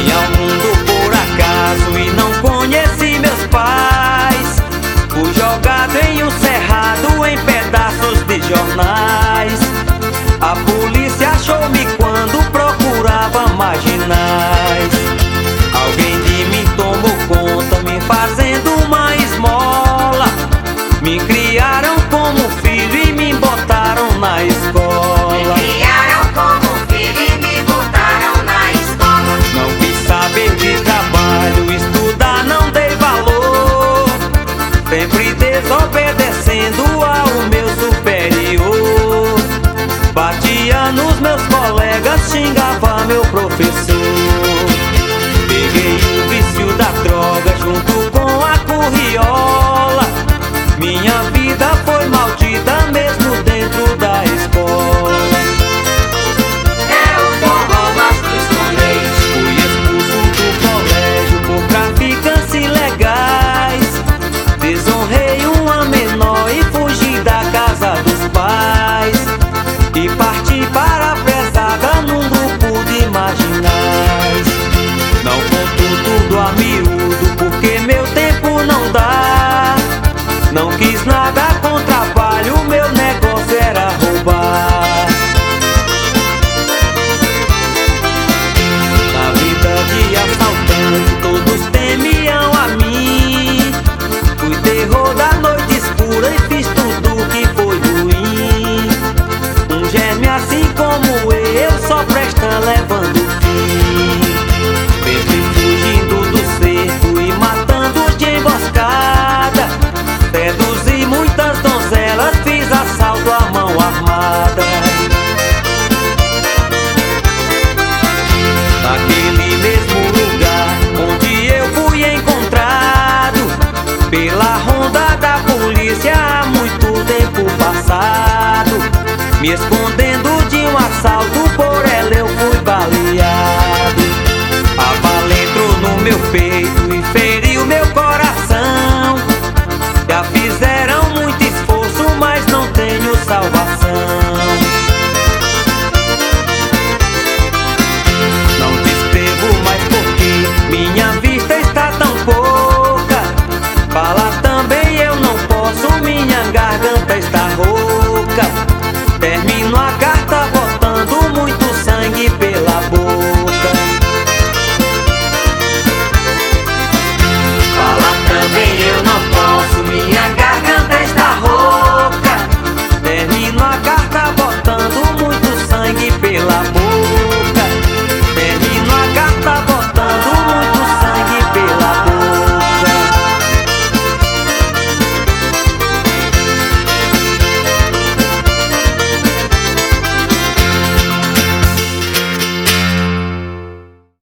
Vim ao mundo por acaso e não conheci meus pais. Fui jogado em um cerrado em pedaços de jornais. A polícia achou-me quando procurava marginais. Alguém de mim tomou conta, me fazendo uma esmola. Me criaram como filho e me botaram na escola. Me criaram como filho e me botaram na escola. Não quis saber de trabalho, estudar não dei valor. Sempre desobedecendo ao meu superior. Batia nos meus colegas, xingava meu professor. Peguei o vício da droga junto com a curriola. Minha vida foi maldita mesmo dentro da escola. É o forró Mastros com Leite. Fui expulso do colégio por traficantes ilegais. Desonrei uma menor e fugi da casa dos pais. E parti para a pesada num grupo de marginais. Não conto tudo a miúdo porque meu tempo não dá. Não quis nada com trabalho, meu negócio era roubar. Na vida de assaltante todos temiam a mim. Fui terror da noite escura e fiz tudo que foi ruim. Um gêmeo assim como eu só presta levando fim. Sempre fugindo do cerco e matando de emboscada. Seduzi muitas donzelas, fiz assalto à mão armada. Naquele mesmo lugar onde eu fui encontrado pela ronda da polícia há muito tempo passado. Me escondendo de um assalto, por ela eu fui baleado.